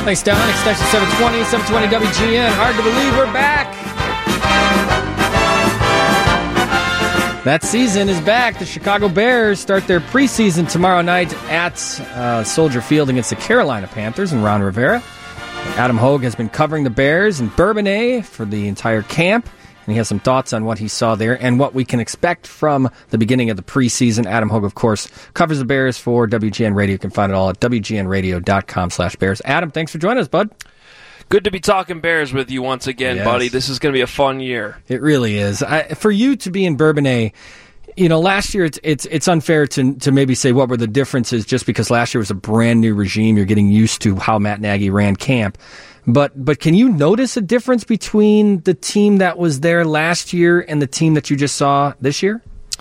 Thanks, Don. Extension 720 WGN. Hard to believe we're back. That season is back. The Chicago Bears start their preseason tomorrow night at Soldier Field against the Carolina Panthers and Ron Rivera. Adam Hogue has been covering the Bears in Bourbonnais for the entire camp, and he has some thoughts on what he saw there and what we can expect from the beginning of the preseason. Adam Hogue, of course, covers the Bears for WGN Radio. You can find it all at WGNradio.com/Bears. Adam, thanks for joining us, bud. Good to be talking Bears with you once again, yes, buddy. This is going to be a fun year. It really is. For you to be in Bourbonnais, you know, last year it's unfair to maybe say what were the differences just because last year was a brand new regime. You're getting used to how Matt Nagy ran camp. But can you notice a difference between the team that was there last year and the team that you just saw this year?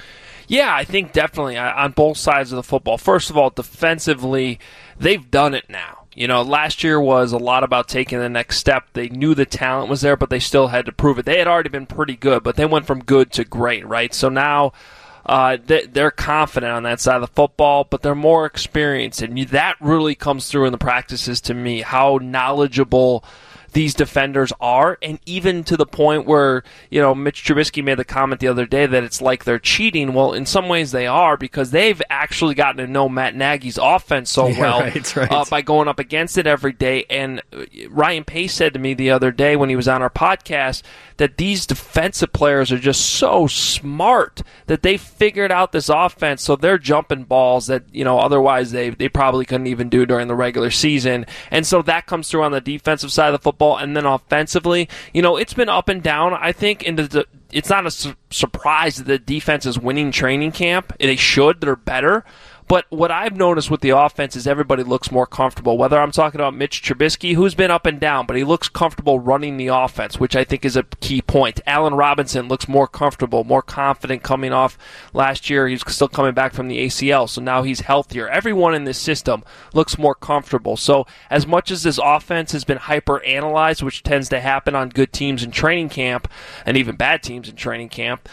Yeah, I think definitely on both sides of the football. First of all, defensively, they've done it now. You know, last year was a lot about taking the next step. They knew the talent was there, but they still had to prove it. They had already been pretty good, but they went from good to great, right? So now they're confident on that side of the football, but they're more experienced, and that really comes through in the practices to me, how knowledgeable these defenders are, and even to the point where, you know, Mitch Trubisky made the comment the other day that it's like they're cheating. Well, in some ways they are, because they've actually gotten to know Matt Nagy's offense so well right. By going up against it every day. And Ryan Pace said to me the other day when he was on our podcast that these defensive players are just so smart that they figured out this offense, so they're jumping balls that, you know, otherwise they probably couldn't even do during the regular season. And so that comes through on the defensive side of the football. And then offensively, you know, it's been up and down, I think. It's not a surprise that the defense is winning training camp. They should. They're better. But what I've noticed with the offense is everybody looks more comfortable. Whether I'm talking about Mitch Trubisky, who's been up and down, but he looks comfortable running the offense, which I think is a key point. Allen Robinson looks more comfortable, more confident coming off last year. He's still coming back from the ACL, so now he's healthier. Everyone in this system looks more comfortable. So as much as this offense has been hyper-analyzed, which tends to happen on good teams in training camp, and even bad teams in training camp,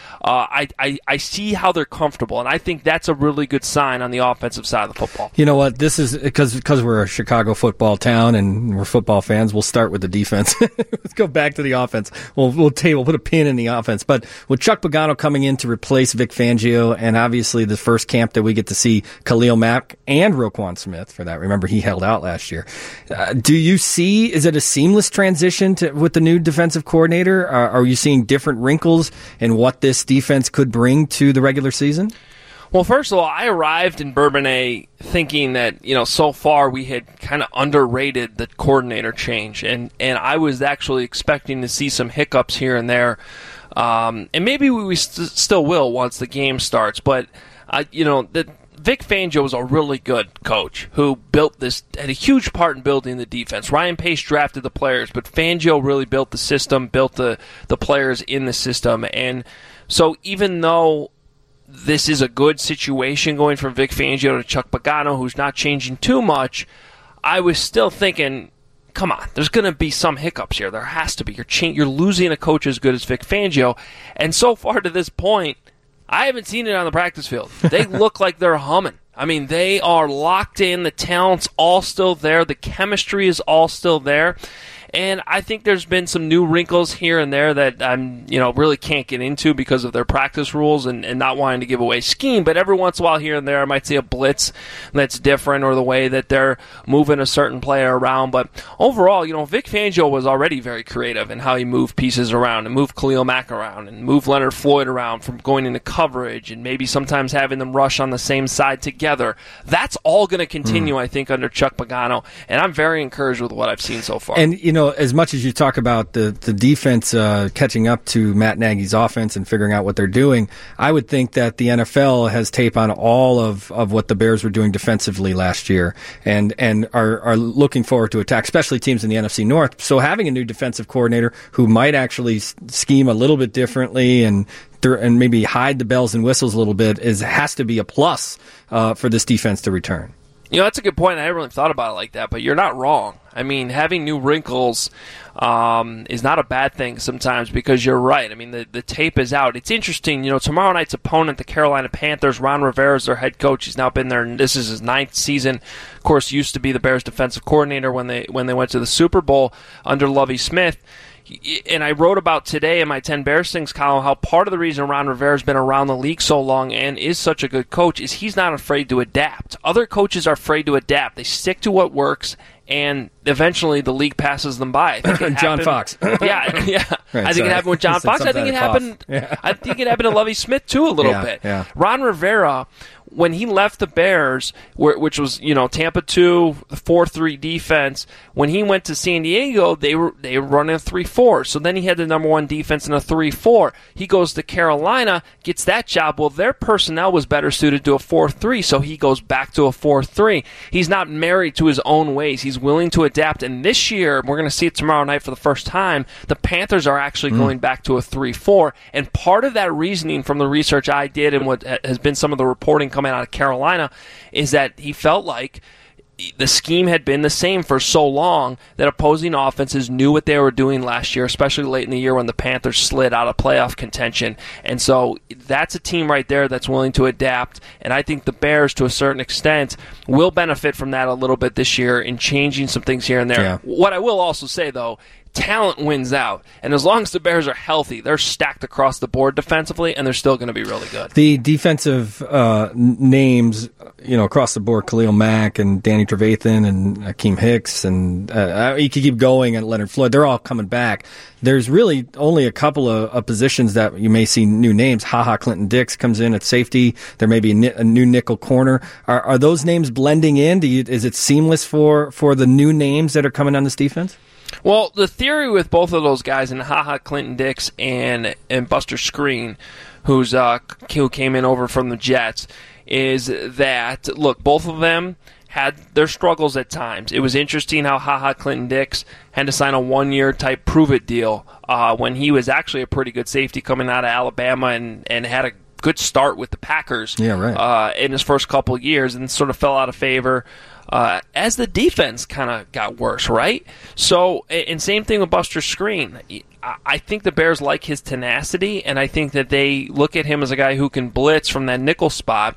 I see how they're comfortable, and I think that's a really good sign on the offensive side of the football. You know what? This is because we're a Chicago football town and we're football fans. We'll start with the defense. Let's go back to the offense. We'll put a pin in the offense. But with Chuck Pagano coming in to replace Vic Fangio, and obviously the first camp that we get to see Khalil Mack and Roquan Smith for that. Remember, he held out last year. Do you see? Is it a seamless transition with the new defensive coordinator? Are you seeing different wrinkles in what this defense could bring to the regular season? Well, first of all, I arrived in Bourbonnais thinking that, you know, so far we had kind of underrated the coordinator change, and I was actually expecting to see some hiccups here and there, and maybe we still will once the game starts, but, you know, Vic Fangio was a really good coach who had a huge part in building the defense. Ryan Pace drafted the players, but Fangio really built the system, built the players in the system, and so even though this is a good situation going from Vic Fangio to Chuck Pagano, who's not changing too much, I was still thinking, come on, there's going to be some hiccups here. There has to be. You're losing a coach as good as Vic Fangio. And so far to this point, I haven't seen it on the practice field. They look like they're humming. I mean, they are locked in. The talent's all still there. The chemistry is all still there. And I think there's been some new wrinkles here and there that I'm, really can't get into because of their practice rules and not wanting to give away scheme. But every once in a while here and there, I might see a blitz that's different or the way that they're moving a certain player around. But overall, Vic Fangio was already very creative in how he moved pieces around and moved Khalil Mack around and moved Leonard Floyd around from going into coverage and maybe sometimes having them rush on the same side together. That's all going to continue, I think, under Chuck Pagano. And I'm very encouraged with what I've seen so far. And, as much as you talk about the defense catching up to Matt Nagy's offense and figuring out what they're doing, I would think that the NFL has tape on all of what the Bears were doing defensively last year and are looking forward to attack, especially teams in the NFC North. So having a new defensive coordinator who might actually scheme a little bit differently and maybe hide the bells and whistles a little bit has to be a plus for this defense to return. That's a good point. I haven't really thought about it like that, but you're not wrong. I mean, having new wrinkles is not a bad thing sometimes, because you're right. I mean, the tape is out. It's interesting. Tomorrow night's opponent, the Carolina Panthers, Ron Rivera is their head coach. He's now been there, and this is his 9th season. Of course, used to be the Bears' defensive coordinator when they went to the Super Bowl under Lovie Smith. And I wrote about today in my 10 Bears Things column how part of the reason Ron Rivera's been around the league so long and is such a good coach is he's not afraid to adapt. Other coaches are afraid to adapt. They stick to what works, and eventually the league passes them by. John Fox. Yeah. Right, I think it happened with John Fox. I think it happened. Yeah. I think it happened to Lovie Smith too a little bit. Yeah. Ron Rivera, when he left the Bears, which was Tampa 2, 4-3 defense, when he went to San Diego, they were running a 3-4. So then he had the number 1 defense in a 3-4. He goes to Carolina, gets that job. Well, their personnel was better suited to a 4-3, so he goes back to a 4-3. He's not married to his own ways. He's willing to adapt. And this year, we're going to see it tomorrow night for the first time, the Panthers are actually going back to a 3-4. And part of that reasoning from the research I did and what has been some of the reporting coming out of Carolina is that he felt like the scheme had been the same for so long that opposing offenses knew what they were doing last year, especially late in the year when the Panthers slid out of playoff contention. And so that's a team right there that's willing to adapt. And I think the Bears, to a certain extent, will benefit from that a little bit this year in changing some things here and there. Yeah. What I will also say, though, talent wins out. And as long as the Bears are healthy, they're stacked across the board defensively, and they're still going to be really good. The defensive names, across the board, Khalil Mack and Danny Trevathan and Akeem Hicks, and you could keep going, and Leonard Floyd, they're all coming back. There's really only a couple of positions that you may see new names. HaHa Clinton-Dix comes in at safety. There may be a new nickel corner. Are those names blending in? Is it seamless for the new names that are coming on this defense? Well, the theory with both of those guys, and HaHa Clinton-Dix and Buster Skrine, who came in over from the Jets, is that, look, both of them had their struggles at times. It was interesting how HaHa Clinton-Dix had to sign a 1-year type prove-it deal when he was actually a pretty good safety coming out of Alabama and had a good start with the Packers in his first couple of years, and sort of fell out of favor as the defense kind of got worse, right? So, and same thing with Buster Skrine. I think the Bears like his tenacity, and I think that they look at him as a guy who can blitz from that nickel spot.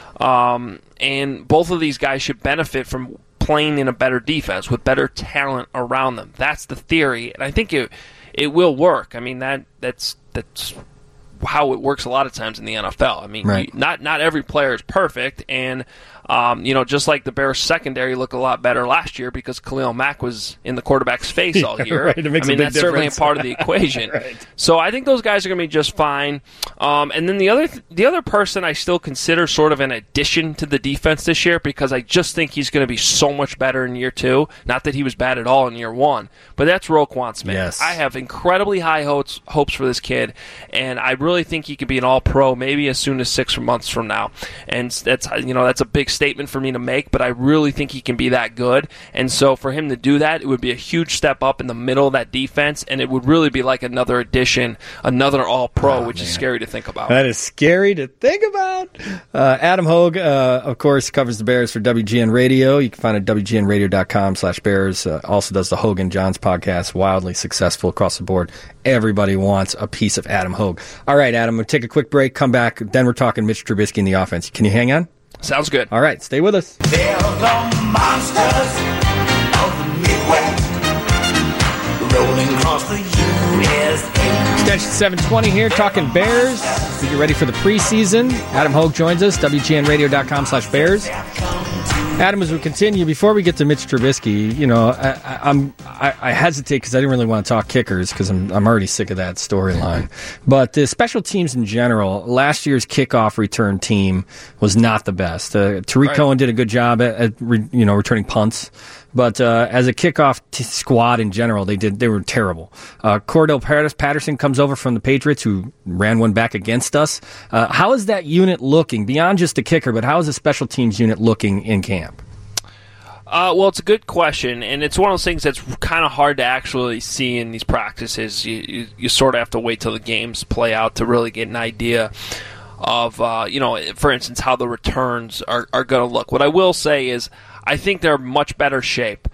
And both of these guys should benefit from playing in a better defense with better talent around them. That's the theory, and I think it will work. I mean, that's how it works a lot of times in the NFL. I mean, right. Not every player is perfect, and just like the Bears secondary looked a lot better last year because Khalil Mack was in the quarterback's face all year. Right. It makes a big that's difference. Certainly a part of the equation. Right. So I think those guys are going to be just fine. And then the other person I still consider sort of an addition to the defense this year, because I just think he's going to be so much better in year 2. Not that he was bad at all in year 1, but that's Roquan Smith. Yes. I have incredibly high hopes for this kid, and I really think he could be an all-pro maybe as soon as 6 months from now. And that's a big statement for me to make, but I really think he can be that good. And so for him to do that, it would be a huge step up in the middle of that defense, and it would really be like another addition, another all-pro, which is scary to think about. That is scary to think about. Adam Hogue, of course, covers the Bears for WGN Radio. You can find it at WGNradio.com/Bears. Also does the Hogue and Johns podcast, wildly successful across the board. Everybody wants a piece of Adam Hogue. All right, Adam, we'll take a quick break, come back, then we're talking Mitch Trubisky in the offense. Can you hang on? Sounds good. All right, stay with us. They're the monsters of the Midwest, rolling across the USA. Extension 720 here, talking Bears. We get ready for the preseason. Adam Hogue joins us, WGNradio.com/Bears. Adam, as we continue, before we get to Mitch Trubisky, I hesitate because I didn't really want to talk kickers because I'm already sick of that storyline. But the special teams in general, last year's kickoff return team was not the best. Tariq Cohen did a good job at returning punts. But as a kickoff squad in general, they were terrible. Cordell Patterson comes over from the Patriots, who ran one back against us. How is that unit looking, beyond just the kicker, but how is the special teams unit looking in camp? Well, it's a good question, and it's one of those things that's kind of hard to actually see in these practices. You sort of have to wait till the games play out to really get an idea. for instance, how the returns are going to look. What I will say is I think they're much better shape.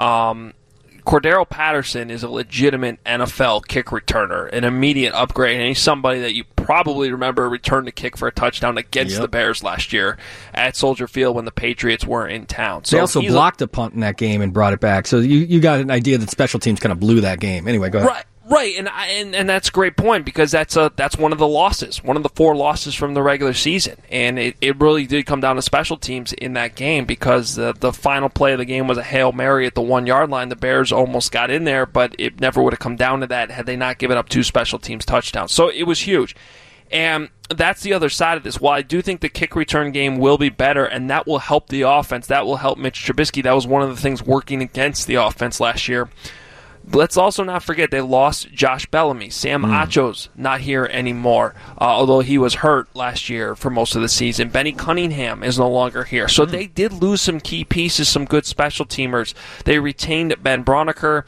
Cordero Patterson is a legitimate NFL kick returner, an immediate upgrade, and he's somebody that you probably remember returned a kick for a touchdown against the Bears last year at Soldier Field when the Patriots were in town. So they also blocked a punt in that game and brought it back. So you got an idea that special teams kind of blew that game. Anyway, go ahead. Right, and that's a great point because that's one of the losses, one of the 4 losses from the regular season, and it really did come down to special teams in that game because the final play of the game was a Hail Mary at the 1-yard line. The Bears almost got in there, but it never would have come down to that had they not given up 2 special teams touchdowns. So it was huge, and that's the other side of this. While I do think the kick return game will be better, and that will help the offense, that will help Mitch Trubisky. That was one of the things working against the offense last year. Let's also not forget they lost Josh Bellamy. Sam Acho's not here anymore, although he was hurt last year for most of the season. Benny Cunningham is no longer here. So they did lose some key pieces, some good special teamers. They retained Ben Broniker.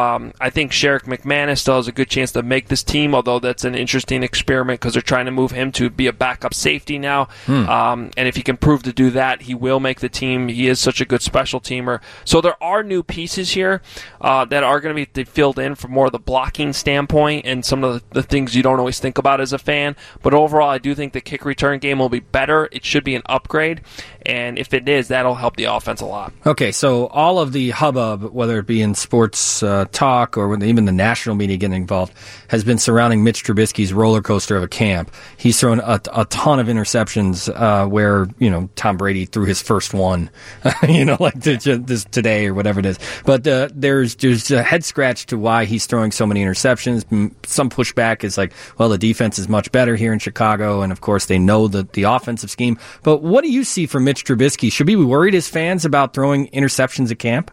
I think Sherrick McManus still has a good chance to make this team, although that's an interesting experiment because they're trying to move him to be a backup safety now. And if he can prove to do that, he will make the team. He is such a good special teamer. So there are new pieces here that are going to be filled in from more of the blocking standpoint and some of the things you don't always think about as a fan. But overall, I do think the kick return game will be better. It should be an upgrade. And if it is, that'll help the offense a lot. Okay, so all of the hubbub, whether it be in sports talk or even the national media getting involved, has been surrounding Mitch Trubisky's roller coaster of a camp. He's thrown a ton of interceptions where, Tom Brady threw his first one, like this today or whatever it is. But there's a head scratch to why he's throwing so many interceptions. Some pushback is like, well, the defense is much better here in Chicago, and of course they know the offensive scheme. But what do you see from Mitch Trubisky? Should we be worried as fans about throwing interceptions at camp?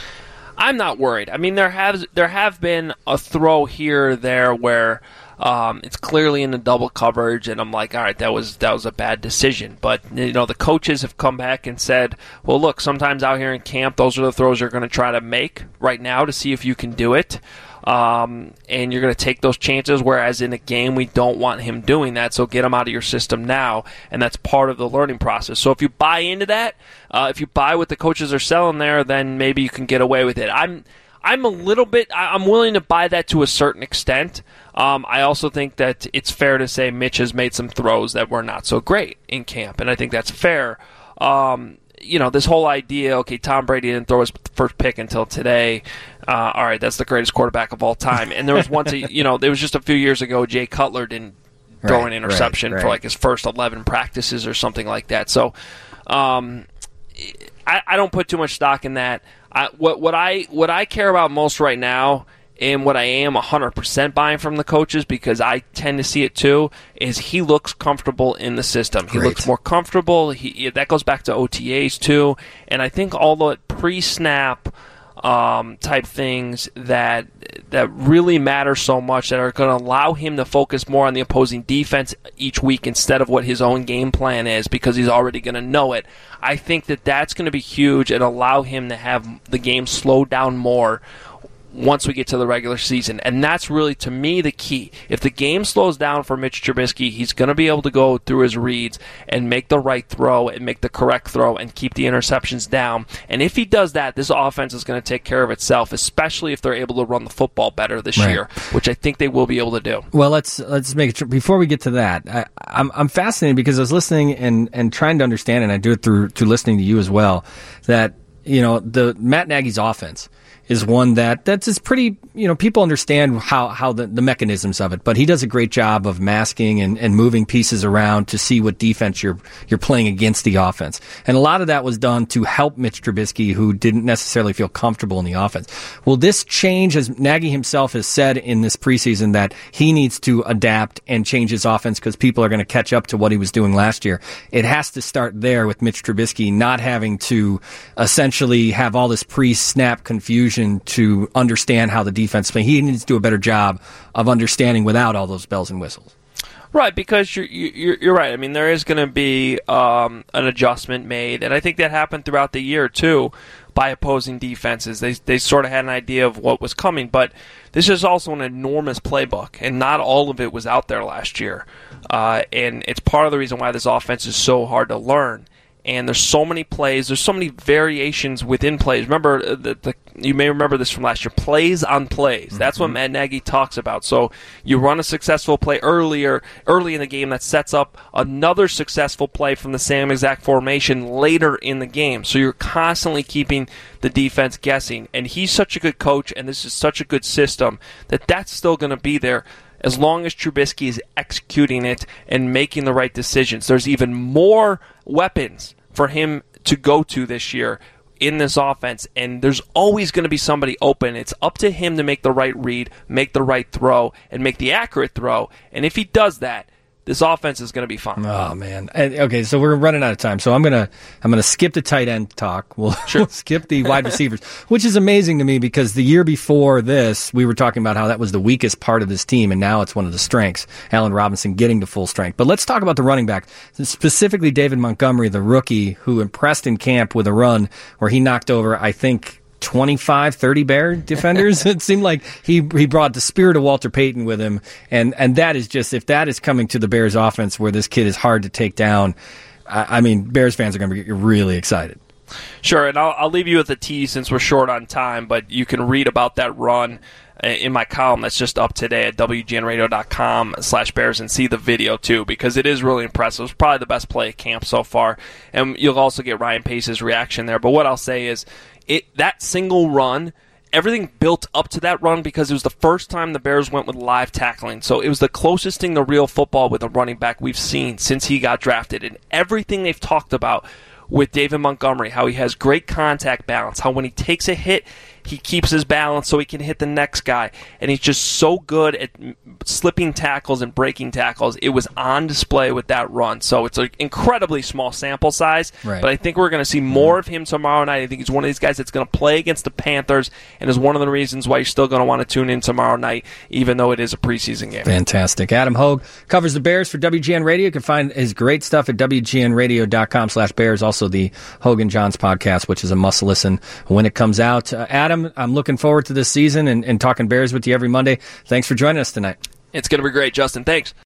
I'm not worried. I mean, there have been a throw here or there where it's clearly in the double coverage, and I'm like, all right, that was a bad decision. But the coaches have come back and said, well, look, sometimes out here in camp, those are the throws you're going to try to make right now to see if you can do it. And you're going to take those chances, whereas in a game we don't want him doing that, so get him out of your system now, and that's part of the learning process. So if you buy into that, if you buy what the coaches are selling there, then maybe you can get away with it. I'm willing to buy that to a certain extent. I also think that it's fair to say Mitch has made some throws that were not so great in camp, and I think that's fair. This whole idea, okay, Tom Brady didn't throw his first pick until today. All right, that's the greatest quarterback of all time. And there was once, there was just a few years ago, Jay Cutler didn't throw an interception for like his first 11 practices or something like that. So I don't put too much stock in that. What I care about most right now, and what I am 100% buying from the coaches, because I tend to see it too, is he looks comfortable in the system. He looks more comfortable. That goes back to OTAs too. And I think all the pre-snap type things that really matter so much, that are going to allow him to focus more on the opposing defense each week instead of what his own game plan is, because he's already going to know it. I think that's going to be huge and allow him to have the game slow down more once we get to the regular season. And that's really, to me, the key. If the game slows down for Mitch Trubisky, he's going to be able to go through his reads and make the right throw and make the correct throw and keep the interceptions down. And if he does that, this offense is going to take care of itself, especially if they're able to run the football better this year, which I think they will be able to do. Well, let's make it before we get to that. I'm fascinated because I was listening and trying to understand, and I do it through listening to you as well, that the Matt Nagy's offense is one that's pretty, people understand how the mechanisms of it, but he does a great job of masking and moving pieces around to see what defense you're playing against the offense. And a lot of that was done to help Mitch Trubisky, who didn't necessarily feel comfortable in the offense. Will this change, as Nagy himself has said in this preseason, that he needs to adapt and change his offense because people are going to catch up to what he was doing last year? It has to start there with Mitch Trubisky not having to essentially have all this pre-snap confusion to understand how the defense is playing. He needs to do a better job of understanding without all those bells and whistles. Right, because you're right. I mean, there is going to be an adjustment made, and I think that happened throughout the year too, by opposing defenses. They sort of had an idea of what was coming, but this is also an enormous playbook, and not all of it was out there last year. And it's part of the reason why this offense is so hard to learn. And there's so many plays, there's so many variations within plays. Remember, you may remember this from last year, plays on plays. That's what Matt Nagy talks about. So you run a successful play early in the game that sets up another successful play from the same exact formation later in the game. So you're constantly keeping the defense guessing. And he's such a good coach, and this is such a good system, that's still going to be there as long as Trubisky is executing it and making the right decisions. There's even more weapons for him to go to this year in this offense, and there's always going to be somebody open. It's up to him to make the right read, make the right throw, and make the accurate throw. And if he does that, this offense is going to be fun. Oh man! Okay, so we're running out of time. So I'm gonna skip the tight end talk. We'll skip the wide receivers, which is amazing to me because the year before this, we were talking about how that was the weakest part of this team, and now it's one of the strengths. Allen Robinson getting to full strength. But let's talk about the running back, specifically David Montgomery, the rookie who impressed in camp with a run where he knocked over, I think, 25, 30 Bear defenders. It seemed like he brought the spirit of Walter Payton with him. And that is just, if that is coming to the Bears offense where this kid is hard to take down, I mean, Bears fans are going to be really excited. Sure, and I'll leave you with a tease since we're short on time, but you can read about that run in my column that's just up today at WGNradio.com/Bears and see the video too, because it is really impressive. It's probably the best play at camp so far, and you'll also get Ryan Pace's reaction there. But what I'll say is, that single run, everything built up to that run because it was the first time the Bears went with live tackling. So it was the closest thing to real football with a running back we've seen since he got drafted. And everything they've talked about with David Montgomery, how he has great contact balance, how when he takes a hit, he keeps his balance so he can hit the next guy. And he's just so good at slipping tackles and breaking tackles. It was on display with that run. So it's an incredibly small sample size. Right. But I think we're going to see more of him tomorrow night. I think he's one of these guys that's going to play against the Panthers and is one of the reasons why you're still going to want to tune in tomorrow night, even though it is a preseason game. Fantastic. Adam Hogue covers the Bears for WGN Radio. You can find his great stuff at WGNradio.com/Bears. Also the Hogue and Johns podcast, which is a must listen when it comes out. Adam, I'm looking forward to this season and talking Bears with you every Monday. Thanks for joining us tonight. It's going to be great, Justin. Thanks.